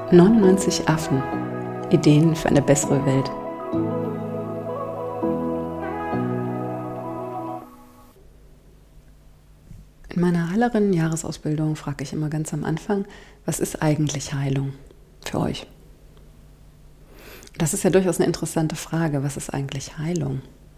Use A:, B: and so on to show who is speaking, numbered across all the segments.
A: 99 Affen. Ideen für eine bessere Welt. In meiner Heilerinnen-Jahresausbildung frage ich immer ganz am Anfang, was ist eigentlich Heilung für euch? Das ist ja durchaus eine interessante Frage. Was ist eigentlich Heilung?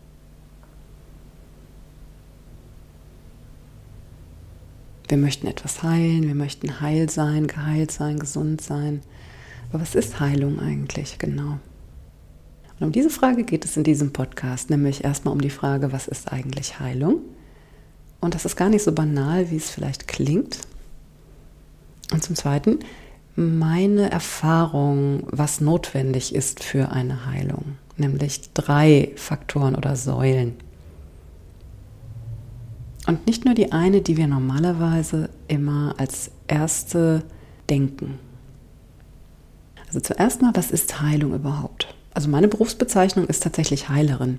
A: Wir möchten etwas heilen, wir möchten heil sein, geheilt sein, gesund sein. Aber was ist Heilung eigentlich genau? Und um diese Frage geht es in diesem Podcast, nämlich erstmal um die Frage, was ist eigentlich Heilung? Und das ist gar nicht so banal, wie es vielleicht klingt. Und zum Zweiten, meine Erfahrung, was notwendig ist für eine Heilung, nämlich 3 Faktoren oder Säulen. Und nicht nur die eine, die wir normalerweise immer als erste denken. Also zuerst mal, was ist Heilung überhaupt? Also meine Berufsbezeichnung ist tatsächlich Heilerin.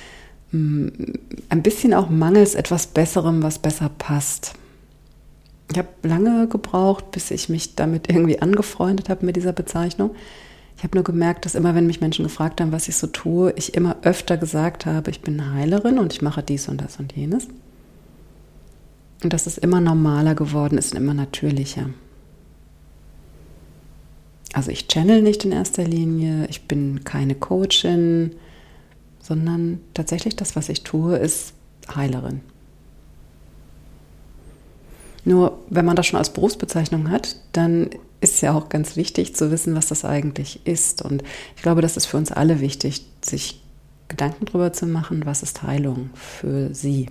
A: Ein bisschen auch mangels etwas Besserem, was besser passt. Ich habe lange gebraucht, bis ich mich damit irgendwie angefreundet habe mit dieser Bezeichnung. Ich habe nur gemerkt, dass immer, wenn mich Menschen gefragt haben, was ich so tue, ich immer öfter gesagt habe, ich bin Heilerin und ich mache dies und das und jenes. Und dass es immer normaler geworden ist und immer natürlicher. Also ich channel nicht in erster Linie, ich bin keine Coachin, sondern tatsächlich das, was ich tue, ist Heilerin. Nur wenn man das schon als Berufsbezeichnung hat, dann ist ja auch ganz wichtig zu wissen, was das eigentlich ist. Und ich glaube, das ist für uns alle wichtig, sich Gedanken darüber zu machen, was ist Heilung für sie.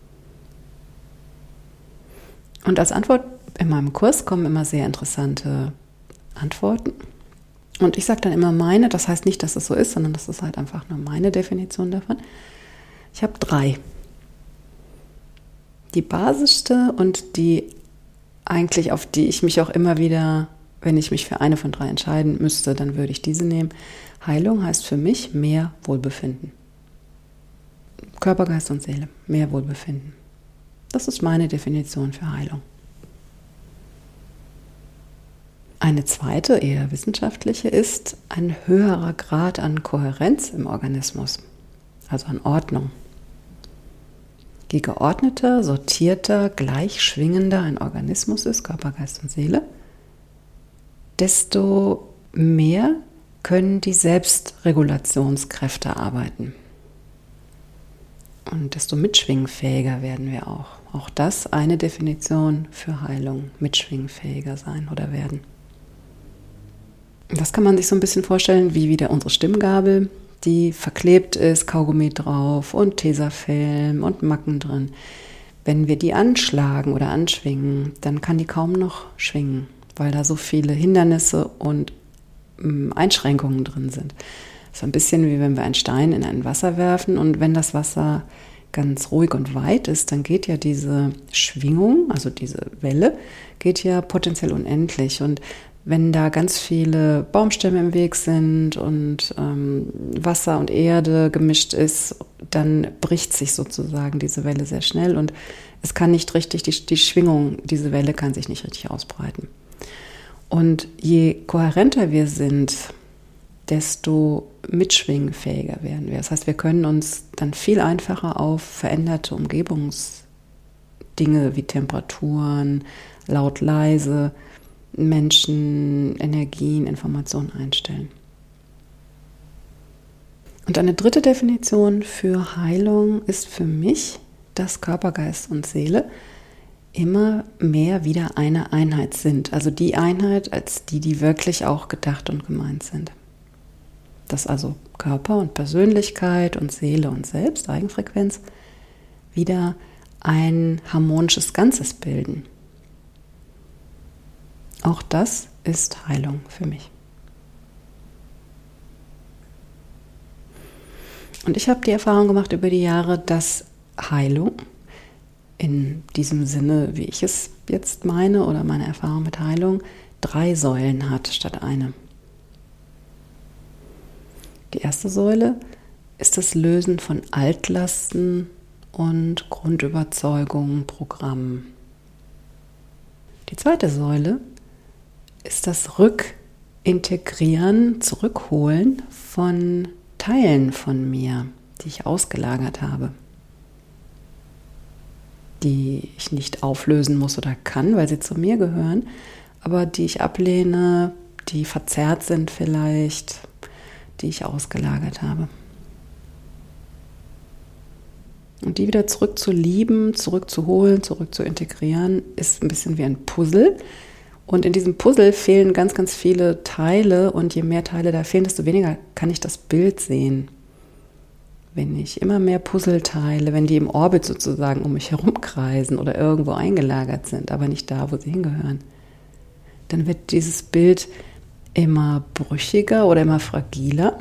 A: Und als Antwort in meinem Kurs kommen immer sehr interessante Antworten. Und ich sage dann immer meine, das heißt nicht, dass es so ist, sondern das ist halt einfach nur meine Definition davon. Ich habe 3. Die basischste und die eigentlich, auf die ich mich auch immer wieder, wenn ich mich für eine von 3 entscheiden müsste, dann würde ich diese nehmen. Heilung heißt für mich mehr Wohlbefinden. Körper, Geist und Seele, mehr Wohlbefinden. Das ist meine Definition für Heilung. Eine zweite, eher wissenschaftliche, ist ein höherer Grad an Kohärenz im Organismus, also an Ordnung. Je geordneter, sortierter, gleich schwingender ein Organismus ist, Körper, Geist und Seele, desto mehr können die Selbstregulationskräfte arbeiten. Und desto mitschwingfähiger werden wir auch. Auch das eine Definition für Heilung, mitschwingfähiger sein oder werden. Das kann man sich so ein bisschen vorstellen wie wieder unsere Stimmgabel, die verklebt ist, Kaugummi drauf und Tesafilm und Macken drin. Wenn wir die anschlagen oder anschwingen, dann kann die kaum noch schwingen, weil da so viele Hindernisse und Einschränkungen drin sind. So ein bisschen wie wenn wir einen Stein in ein Wasser werfen und wenn das Wasser ganz ruhig und weit ist, dann geht ja diese Schwingung, also diese Welle, geht ja potenziell unendlich. Und wenn da ganz viele Baumstämme im Weg sind und Wasser und Erde gemischt ist, dann bricht sich sozusagen diese Welle sehr schnell und es kann nicht richtig, die Schwingung, diese Welle kann sich nicht richtig ausbreiten. Und je kohärenter wir sind, desto mitschwingfähiger werden wir. Das heißt, wir können uns dann viel einfacher auf veränderte Umgebungsdinge wie Temperaturen, laut, leise, Menschen, Energien, Informationen einstellen. Und eine dritte Definition für Heilung ist für mich, dass Körper, Geist und Seele immer mehr wieder eine Einheit sind. Also die Einheit als die wirklich auch gedacht und gemeint sind. Dass also Körper und Persönlichkeit und Seele und Selbst, Eigenfrequenz, wieder ein harmonisches Ganzes bilden. Auch das ist Heilung für mich. Und ich habe die Erfahrung gemacht über die Jahre, dass Heilung in diesem Sinne, wie ich es jetzt meine oder meine Erfahrung mit Heilung, 3 Säulen hat statt eine. Die erste Säule ist das Lösen von Altlasten und Grundüberzeugungen, Programmen. Die zweite Säule ist das Integrieren, Zurückholen von Teilen von mir, die ich ausgelagert habe, die ich nicht auflösen muss oder kann, weil sie zu mir gehören, aber die ich ablehne, die verzerrt sind vielleicht, die ich ausgelagert habe. Und die wieder zurück zu lieben, zurückzuholen, zurück zu integrieren, ist ein bisschen wie ein Puzzle. Und in diesem Puzzle fehlen ganz, ganz viele Teile. Und je mehr Teile da fehlen, desto weniger kann ich das Bild sehen. Wenn ich immer mehr Puzzleteile, wenn die im Orbit sozusagen um mich herumkreisen oder irgendwo eingelagert sind, aber nicht da, wo sie hingehören, dann wird dieses Bild immer brüchiger oder immer fragiler.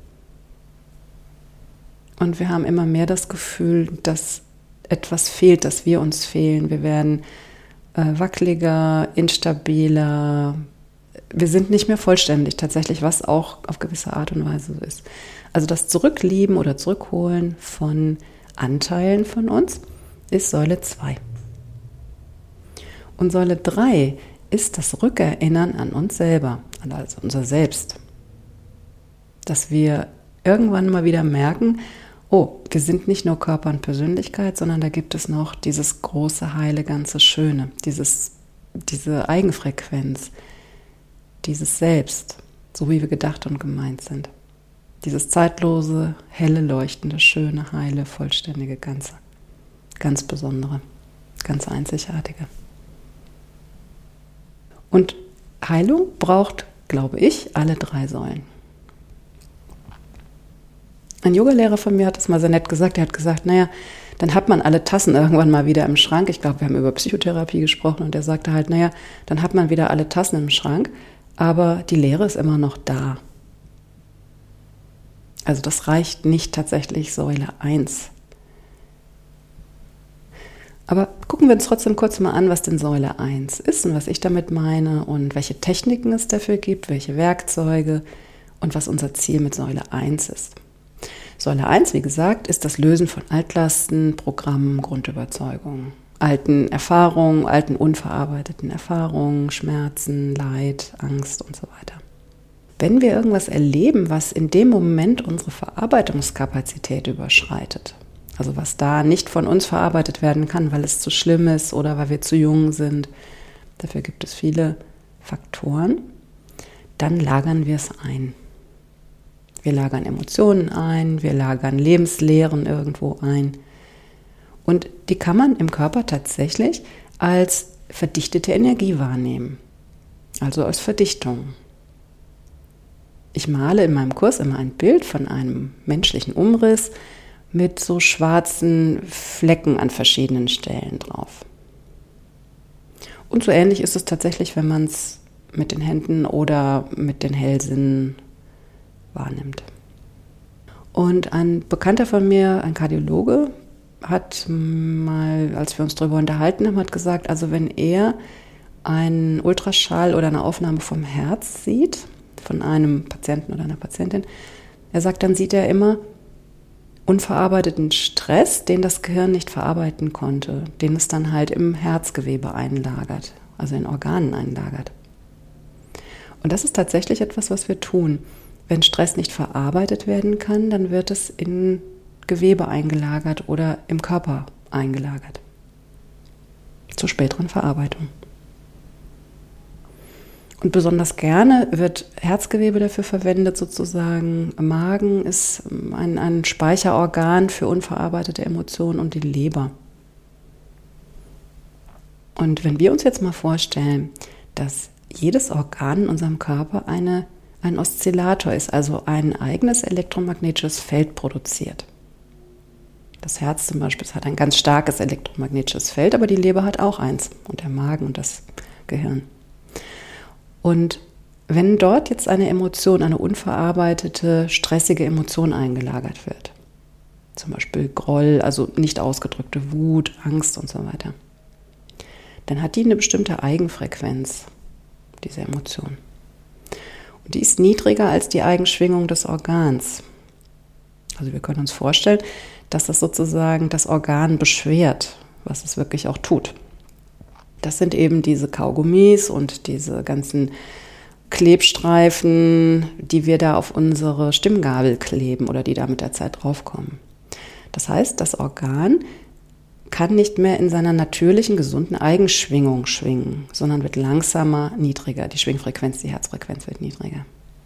A: Und wir haben immer mehr das Gefühl, dass etwas fehlt, dass wir uns fehlen. Wir werden wackeliger, instabiler. Wir sind nicht mehr vollständig tatsächlich, was auch auf gewisse Art und Weise so ist. Also das Zurücklieben oder Zurückholen von Anteilen von uns ist Säule 2. Und Säule 3 ist das Rückerinnern an uns selber, also unser Selbst. Dass wir irgendwann mal wieder merken, oh, wir sind nicht nur Körper und Persönlichkeit, sondern da gibt es noch dieses große, heile, ganze Schöne, diese Eigenfrequenz, dieses Selbst, so wie wir gedacht und gemeint sind. Dieses zeitlose, helle, leuchtende, schöne, heile, vollständige Ganze. Ganz besondere, ganz einzigartige. Und Heilung braucht, glaube ich, alle 3 Säulen. Ein Yogalehrer von mir hat das mal sehr nett gesagt. Er hat gesagt, naja, dann hat man alle Tassen irgendwann mal wieder im Schrank. Ich glaube, wir haben über Psychotherapie gesprochen und er sagte halt, naja, dann hat man wieder alle Tassen im Schrank, aber die Leere ist immer noch da. Also das reicht nicht tatsächlich Säule 1. Aber gucken wir uns trotzdem kurz mal an, was denn Säule 1 ist und was ich damit meine und welche Techniken es dafür gibt, welche Werkzeuge und was unser Ziel mit Säule 1 ist. Säule 1, wie gesagt, ist das Lösen von Altlasten, Programmen, Grundüberzeugungen, alten Erfahrungen, alten unverarbeiteten Erfahrungen, Schmerzen, Leid, Angst und so weiter. Wenn wir irgendwas erleben, was in dem Moment unsere Verarbeitungskapazität überschreitet, also was da nicht von uns verarbeitet werden kann, weil es zu schlimm ist oder weil wir zu jung sind, dafür gibt es viele Faktoren, dann lagern wir es ein. Wir lagern Emotionen ein, wir lagern Lebenslehren irgendwo ein. Und die kann man im Körper tatsächlich als verdichtete Energie wahrnehmen, also als Verdichtung. Ich male in meinem Kurs immer ein Bild von einem menschlichen Umriss mit so schwarzen Flecken an verschiedenen Stellen drauf. Und so ähnlich ist es tatsächlich, wenn man es mit den Händen oder mit den Hellsinnen wahrnimmt. Und ein Bekannter von mir, ein Kardiologe, hat mal, als wir uns darüber unterhalten haben, hat gesagt, also wenn er einen Ultraschall oder eine Aufnahme vom Herz sieht, von einem Patienten oder einer Patientin, er sagt, dann sieht er immer unverarbeiteten Stress, den das Gehirn nicht verarbeiten konnte, den es dann halt im Herzgewebe einlagert, also in Organen einlagert. Und das ist tatsächlich etwas, was wir tun. Wenn Stress nicht verarbeitet werden kann, dann wird es in Gewebe eingelagert oder im Körper eingelagert. Zur späteren Verarbeitung. Und besonders gerne wird Herzgewebe dafür verwendet, sozusagen. Magen ist ein Speicherorgan für unverarbeitete Emotionen und die Leber. Und wenn wir uns jetzt mal vorstellen, dass jedes Organ in unserem Körper ein Oszillator ist, also ein eigenes elektromagnetisches Feld produziert. Das Herz zum Beispiel hat ein ganz starkes elektromagnetisches Feld, aber die Leber hat auch eins und der Magen und das Gehirn. Und wenn dort jetzt eine Emotion, eine unverarbeitete, stressige Emotion eingelagert wird, zum Beispiel Groll, also nicht ausgedrückte Wut, Angst und so weiter, dann hat die eine bestimmte Eigenfrequenz, diese Emotion. Und die ist niedriger als die Eigenschwingung des Organs. Also wir können uns vorstellen, dass das sozusagen das Organ beschwert, was es wirklich auch tut. Das sind eben diese Kaugummis und diese ganzen Klebstreifen, die wir da auf unsere Stimmgabel kleben oder die da mit der Zeit draufkommen. Das heißt, das Organ kann nicht mehr in seiner natürlichen, gesunden Eigenschwingung schwingen, sondern wird langsamer, niedriger. Die Schwingfrequenz, die Herzfrequenz wird niedriger.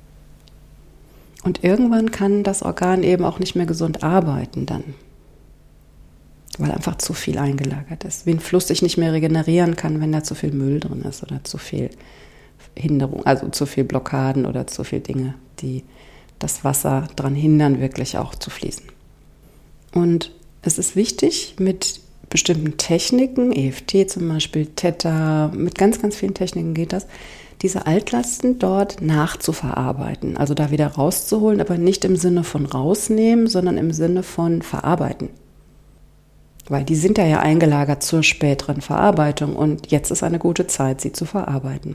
A: Und irgendwann kann das Organ eben auch nicht mehr gesund arbeiten dann, weil einfach zu viel eingelagert ist. Wie ein Fluss sich nicht mehr regenerieren kann, wenn da zu viel Müll drin ist oder zu viel Hinderung, also zu viel Blockaden oder zu viel Dinge, die das Wasser daran hindern, wirklich auch zu fließen. Und es ist wichtig, mit bestimmten Techniken, EFT zum Beispiel, Theta, mit ganz, ganz vielen Techniken geht das, diese Altlasten dort nachzuverarbeiten, also da wieder rauszuholen, aber nicht im Sinne von rausnehmen, sondern im Sinne von verarbeiten. Weil die sind ja eingelagert zur späteren Verarbeitung und jetzt ist eine gute Zeit, sie zu verarbeiten.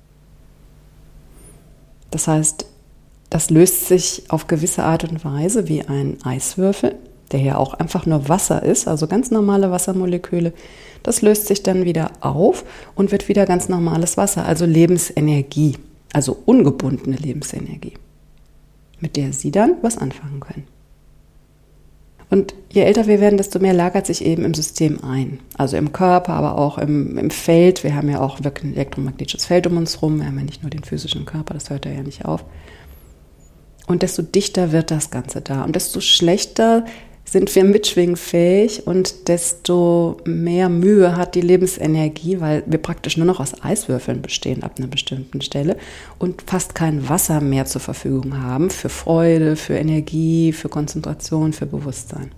A: Das heißt, das löst sich auf gewisse Art und Weise wie ein Eiswürfel, der ja auch einfach nur Wasser ist, also ganz normale Wassermoleküle. Das löst sich dann wieder auf und wird wieder ganz normales Wasser, also Lebensenergie, also ungebundene Lebensenergie, mit der Sie dann was anfangen können. Und je älter wir werden, desto mehr lagert sich eben im System ein. Also im Körper, aber auch im Feld. Wir haben ja auch wirklich ein elektromagnetisches Feld um uns herum. Wir haben ja nicht nur den physischen Körper, das hört ja nicht auf. Und desto dichter wird das Ganze da. Und desto schlechter sind wir mitschwingfähig und desto mehr Mühe hat die Lebensenergie, weil wir praktisch nur noch aus Eiswürfeln bestehen ab einer bestimmten Stelle und fast kein Wasser mehr zur Verfügung haben für Freude, für Energie, für Konzentration, für Bewusstsein.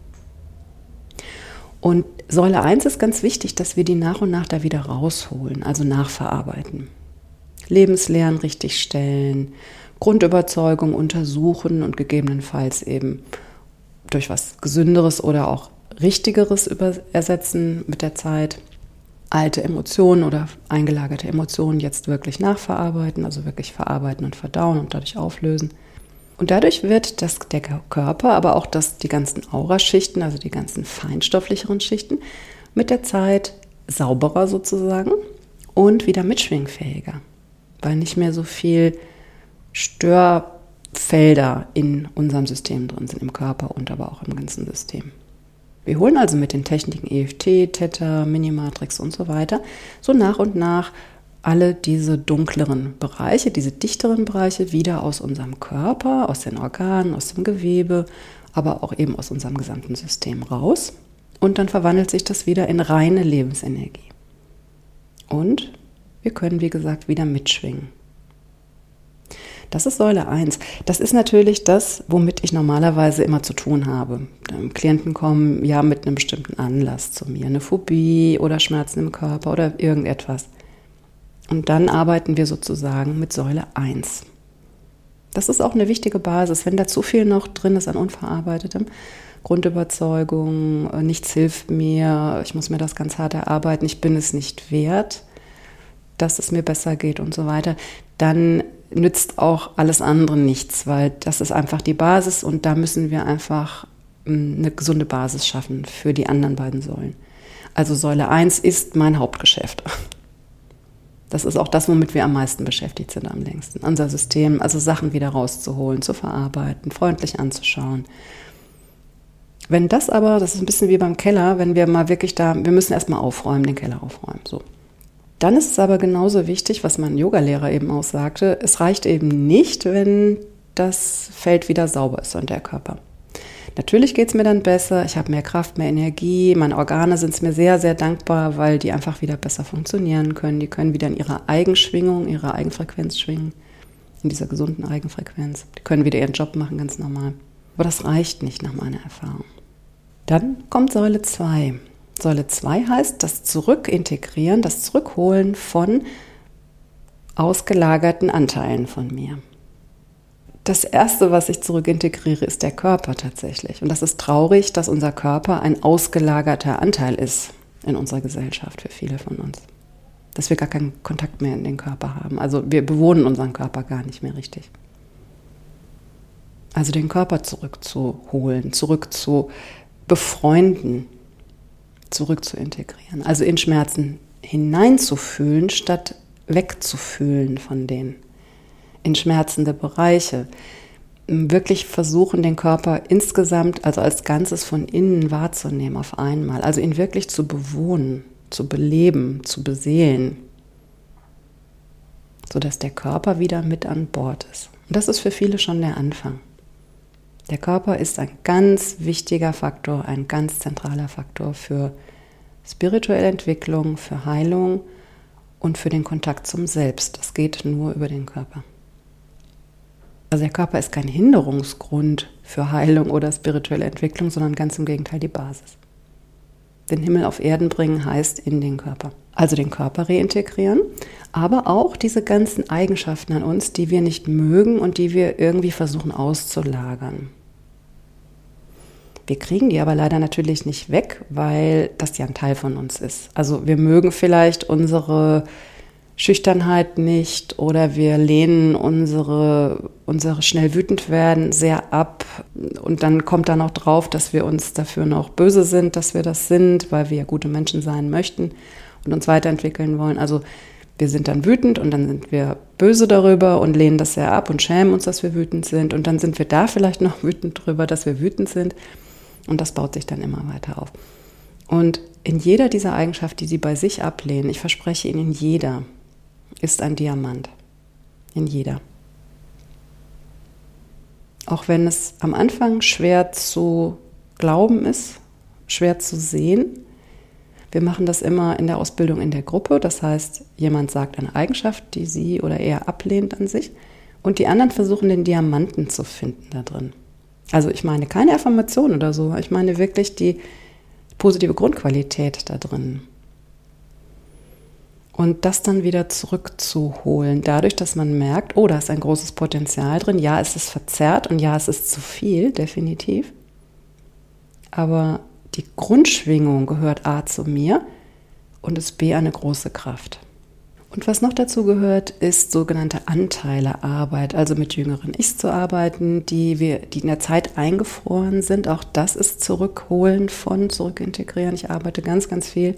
A: Und Säule 1 ist ganz wichtig, dass wir die nach und nach da wieder rausholen, also nachverarbeiten. Lebenslehren richtigstellen, Grundüberzeugung untersuchen und gegebenenfalls eben durch was Gesünderes oder auch Richtigeres ersetzen mit der Zeit. Alte Emotionen oder eingelagerte Emotionen jetzt wirklich nachverarbeiten, also wirklich verarbeiten und verdauen und dadurch auflösen. Und dadurch wird der Körper, aber auch die ganzen Auraschichten, also die ganzen feinstofflicheren Schichten, mit der Zeit sauberer sozusagen und wieder mitschwingfähiger, weil nicht mehr so viel Störfelder in unserem System drin sind, im Körper und aber auch im ganzen System. Wir holen also mit den Techniken EFT, Theta, Minimatrix und so weiter so nach und nach alle diese dunkleren Bereiche, diese dichteren Bereiche wieder aus unserem Körper, aus den Organen, aus dem Gewebe, aber auch eben aus unserem gesamten System raus. Und dann verwandelt sich das wieder in reine Lebensenergie. Und wir können, wie gesagt, wieder mitschwingen. Das ist Säule 1. Das ist natürlich das, womit ich normalerweise immer zu tun habe. Klienten kommen ja mit einem bestimmten Anlass zu mir, eine Phobie oder Schmerzen im Körper oder irgendetwas. Und dann arbeiten wir sozusagen mit Säule 1. Das ist auch eine wichtige Basis. Wenn da zu viel noch drin ist an Unverarbeitetem, Grundüberzeugung, nichts hilft mir, ich muss mir das ganz hart erarbeiten, ich bin es nicht wert, dass es mir besser geht und so weiter, dann nützt auch alles andere nichts, weil das ist einfach die Basis und da müssen wir einfach eine gesunde Basis schaffen für die anderen beiden Säulen. Also Säule 1 ist mein Hauptgeschäft. Das ist auch das, womit wir am meisten beschäftigt sind, am längsten. Unser System, also Sachen wieder rauszuholen, zu verarbeiten, freundlich anzuschauen. Wenn das aber, das ist ein bisschen wie beim Keller, wenn wir mal wirklich wir müssen erstmal aufräumen, den Keller aufräumen, so. Dann ist es aber genauso wichtig, was mein Yogalehrer eben auch sagte, es reicht eben nicht, wenn das Feld wieder sauber ist und der Körper. Natürlich geht es mir dann besser, ich habe mehr Kraft, mehr Energie, meine Organe sind es mir sehr, sehr dankbar, weil die einfach wieder besser funktionieren können. Die können wieder in ihrer Eigenschwingung, ihrer Eigenfrequenz schwingen, in dieser gesunden Eigenfrequenz. Die können wieder ihren Job machen, ganz normal. Aber das reicht nicht nach meiner Erfahrung. Dann kommt Säule 2. Säule 2 heißt das Zurückintegrieren, das Zurückholen von ausgelagerten Anteilen von mir. Das Erste, was ich zurückintegriere, ist der Körper tatsächlich. Und das ist traurig, dass unser Körper ein ausgelagerter Anteil ist in unserer Gesellschaft für viele von uns. Dass wir gar keinen Kontakt mehr in den Körper haben. Also wir bewohnen unseren Körper gar nicht mehr richtig. Also den Körper zurückzuholen, zurückzu befreunden, zurückzuintegrieren. Also in Schmerzen hineinzufühlen, statt wegzufühlen von denen. in schmerzende Bereiche. Wirklich versuchen, den Körper insgesamt, also als Ganzes von innen wahrzunehmen auf einmal. Also ihn wirklich zu bewohnen, zu beleben, zu beseelen, sodass der Körper wieder mit an Bord ist. Und das ist für viele schon der Anfang. Der Körper ist ein ganz wichtiger Faktor, ein ganz zentraler Faktor für spirituelle Entwicklung, für Heilung und für den Kontakt zum Selbst. Das geht nur über den Körper. Also der Körper ist kein Hinderungsgrund für Heilung oder spirituelle Entwicklung, sondern ganz im Gegenteil die Basis. Den Himmel auf Erden bringen heißt in den Körper. Also den Körper reintegrieren, aber auch diese ganzen Eigenschaften an uns, die wir nicht mögen und die wir irgendwie versuchen auszulagern. Wir kriegen die aber leider natürlich nicht weg, weil das ja ein Teil von uns ist. Also wir mögen vielleicht unsere Schüchternheit nicht oder wir lehnen unsere schnell wütend werden sehr ab und dann kommt da noch drauf, dass wir uns dafür noch böse sind, dass wir das sind, weil wir ja gute Menschen sein möchten und uns weiterentwickeln wollen. Also wir sind dann wütend und dann sind wir böse darüber und lehnen das sehr ab und schämen uns, dass wir wütend sind und dann sind wir da vielleicht noch wütend drüber, dass wir wütend sind und das baut sich dann immer weiter auf. Und in jeder dieser Eigenschaften, die Sie bei sich ablehnen, ich verspreche Ihnen, jeder ist ein Diamant. In jeder. Auch wenn es am Anfang schwer zu glauben ist, schwer zu sehen. Wir machen das immer in der Ausbildung in der Gruppe. Das heißt, jemand sagt eine Eigenschaft, die sie oder er ablehnt an sich. Und die anderen versuchen, den Diamanten zu finden da drin. Also ich meine keine Affirmation oder so. Ich meine wirklich die positive Grundqualität da drin. Und das dann wieder zurückzuholen, dadurch, dass man merkt, oh, da ist ein großes Potenzial drin. Ja, es ist verzerrt und ja, es ist zu viel, definitiv. Aber die Grundschwingung gehört A zu mir und ist B eine große Kraft. Und was noch dazu gehört, ist sogenannte Anteilearbeit, also mit jüngeren Ichs zu arbeiten, die in der Zeit eingefroren sind. Auch das ist Zurückholen von, zurückintegrieren. Ich arbeite ganz, ganz viel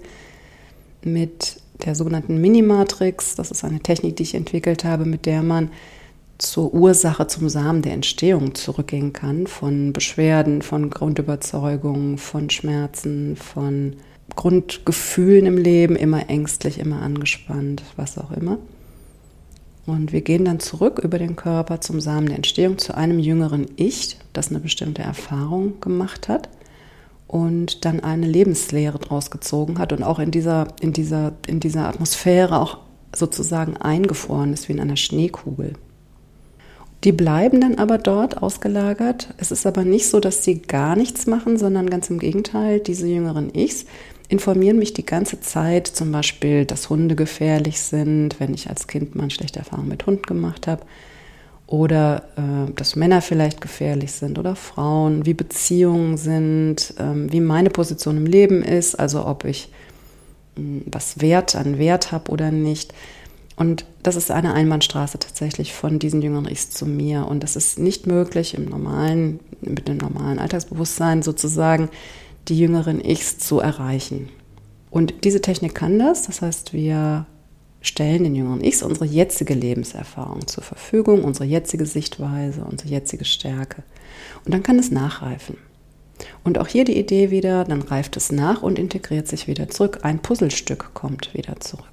A: mit der sogenannten Minimatrix. Das ist eine Technik, die ich entwickelt habe, mit der man zur Ursache, zum Samen der Entstehung zurückgehen kann, von Beschwerden, von Grundüberzeugungen, von Schmerzen, von Grundgefühlen im Leben, immer ängstlich, immer angespannt, was auch immer. Und wir gehen dann zurück über den Körper zum Samen der Entstehung, zu einem jüngeren Ich, das eine bestimmte Erfahrung gemacht hat und dann eine Lebenslehre draus gezogen hat und auch in dieser Atmosphäre auch sozusagen eingefroren ist wie in einer Schneekugel. Die bleiben dann aber dort ausgelagert. Es ist aber nicht so, dass sie gar nichts machen, sondern ganz im Gegenteil, diese jüngeren Ichs informieren mich die ganze Zeit, zum Beispiel, dass Hunde gefährlich sind, wenn ich als Kind mal eine schlechte Erfahrung mit Hund gemacht habe, oder dass Männer vielleicht gefährlich sind oder Frauen, wie Beziehungen sind, wie meine Position im Leben ist, also ob ich was an Wert habe oder nicht. Und das ist eine Einbahnstraße tatsächlich von diesen jüngeren Ichs zu mir. Und das ist nicht möglich mit dem normalen Alltagsbewusstsein sozusagen, die jüngeren Ichs zu erreichen. Und diese Technik kann das. Das heißt, wir stellen den jüngeren Ichs unsere jetzige Lebenserfahrung zur Verfügung, unsere jetzige Sichtweise, unsere jetzige Stärke. Und dann kann es nachreifen. Und auch hier die Idee wieder, dann reift es nach und integriert sich wieder zurück. Ein Puzzlestück kommt wieder zurück.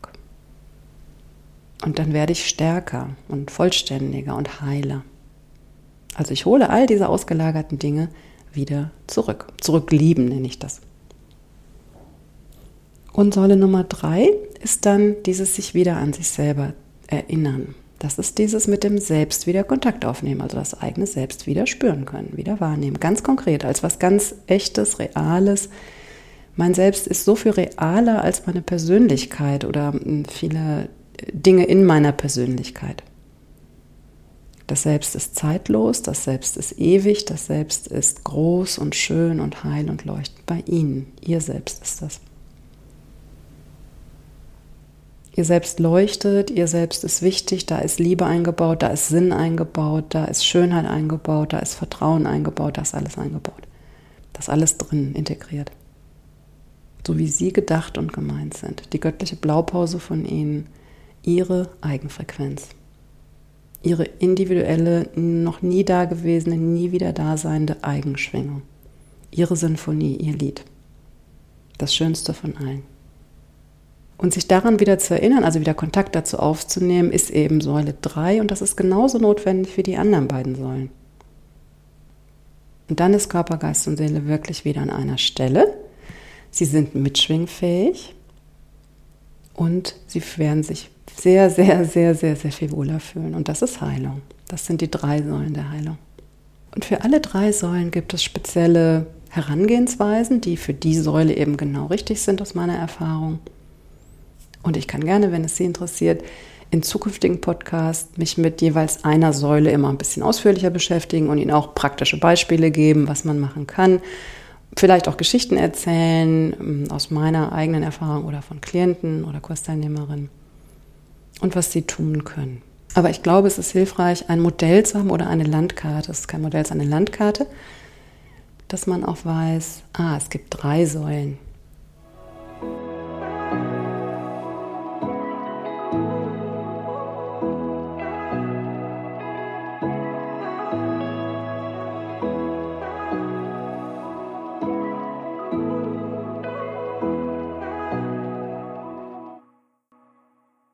A: Und dann werde ich stärker und vollständiger und heiler. Also ich hole all diese ausgelagerten Dinge wieder zurück. Zurücklieben nenne ich das. Und Säule Nummer 3 ist dann dieses sich wieder an sich selber erinnern. Das ist dieses mit dem Selbst wieder Kontakt aufnehmen, also das eigene Selbst wieder spüren können, wieder wahrnehmen. Ganz konkret, als was ganz Echtes, Reales. Mein Selbst ist so viel realer als meine Persönlichkeit oder viele Dinge in meiner Persönlichkeit. Das Selbst ist zeitlos, das Selbst ist ewig, das Selbst ist groß und schön und heil und leuchtend bei Ihnen. Ihr Selbst ist das. Ihr Selbst leuchtet, ihr Selbst ist wichtig, da ist Liebe eingebaut, da ist Sinn eingebaut, da ist Schönheit eingebaut, da ist Vertrauen eingebaut, da ist alles eingebaut. Das ist alles drin, integriert. So wie Sie gedacht und gemeint sind. Die göttliche Blaupause von Ihnen, Ihre Eigenfrequenz. ihre individuelle, noch nie dagewesene, nie wieder daseinende Eigenschwingung. Ihre Sinfonie, ihr Lied. Das Schönste von allen. Und sich daran wieder zu erinnern, also wieder Kontakt dazu aufzunehmen, ist eben Säule 3 und das ist genauso notwendig wie die anderen beiden Säulen. Und dann ist Körper, Geist und Seele wirklich wieder an einer Stelle. Sie sind mitschwingfähig und sie werden sich sehr, sehr, sehr, sehr, sehr viel wohler fühlen. Und das ist Heilung. Das sind die 3 Säulen der Heilung. Und für alle 3 Säulen gibt es spezielle Herangehensweisen, die für die Säule eben genau richtig sind aus meiner Erfahrung. Und ich kann gerne, wenn es Sie interessiert, in zukünftigen Podcasts mich mit jeweils einer Säule immer ein bisschen ausführlicher beschäftigen und Ihnen auch praktische Beispiele geben, was man machen kann. Vielleicht auch Geschichten erzählen aus meiner eigenen Erfahrung oder von Klienten oder Kursteilnehmerinnen und was sie tun können. Aber ich glaube, es ist hilfreich, ein Modell zu haben oder eine Landkarte. Es ist kein Modell, es ist eine Landkarte, dass man auch weiß, es gibt 3 Säulen.